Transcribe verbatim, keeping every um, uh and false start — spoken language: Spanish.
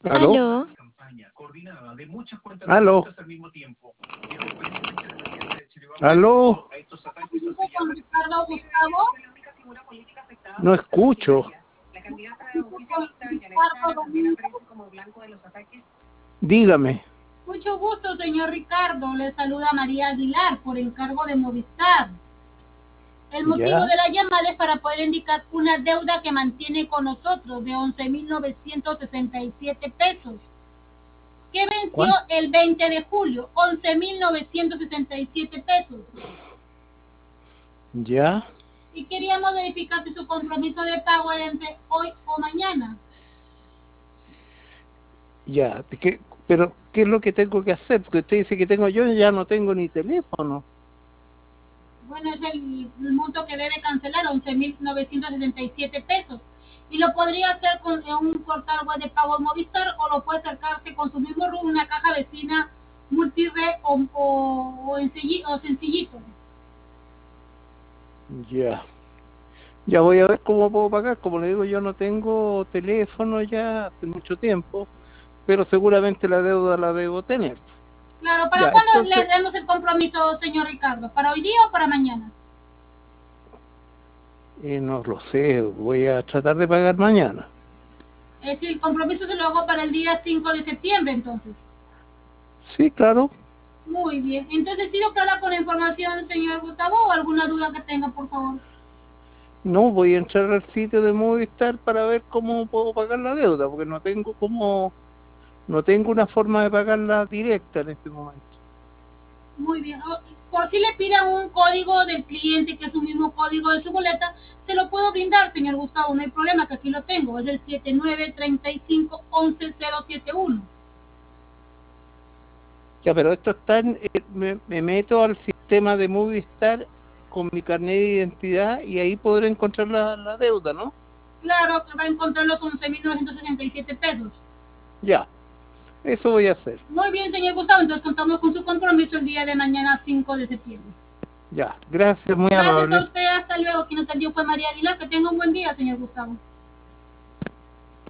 ¿Aló? Aló, ¿Aló? ¿Aló? Con Ricardo Gustavo, No escucho. con Ricardo Domingo. Dígame. Mucho gusto, señor Ricardo. Le saluda María Aguilar por encargo de Movistar. El motivo ¿Ya? de la llamada es para poder indicar una deuda que mantiene con nosotros de once mil novecientos sesenta y siete pesos, que venció ¿Cuánto? el veinte de julio. once mil novecientos sesenta y siete pesos. ¿Ya? Y queríamos verificar si su compromiso de pago era entre hoy o mañana. Ya. ¿Qué, pero, ¿qué es lo que tengo que hacer? Porque usted dice que tengo yo, ya no tengo ni teléfono. Bueno, es el, el monto que debe cancelar, once mil novecientos sesenta y siete pesos. Y lo podría hacer con en un portal web de pago Movistar, o lo puede acercarse con su mismo RUT, una caja vecina multired o, o, o, enseñi- o sencillito. Ya. Ya voy a ver cómo puedo pagar. Como le digo, yo no tengo teléfono ya hace mucho tiempo, pero seguramente la deuda la debo tener. Claro, ¿para Ya, cuándo le entonces, demos el compromiso, señor Ricardo? ¿Para hoy día o para mañana? eh, no lo sé, voy a tratar de pagar mañana. Es decir, el compromiso se lo hago para el día cinco de septiembre, entonces. Sí, claro. Muy bien. Entonces, ¿sí lo clara con la información, señor Gustavo, o alguna duda que tenga, por favor? No, voy a entrar al sitio de Movistar para ver cómo puedo pagar la deuda, porque no tengo como, no tengo una forma de pagarla directa en este momento. Muy bien. O- Por si le pida un código del cliente, que es su mismo código de su boleta, se lo puedo brindar, señor Gustavo, no hay problema, que aquí lo tengo. Es el siete nueve tres cinco once cero siete uno. Ya, pero esto está en, eh, me, me meto al sistema de Movistar con mi carnet de identidad y ahí podré encontrar la, la deuda, ¿no? Claro que va a encontrar los once mil novecientos sesenta y siete pesos. Ya, eso voy a hacer. Muy bien, señor Gustavo, entonces contamos con su compromiso el día de mañana, cinco de septiembre. Ya, gracias, muy Gracias a amable. usted, hasta luego. Quien atendió fue María Aguilar. Que tenga un buen día, señor Gustavo.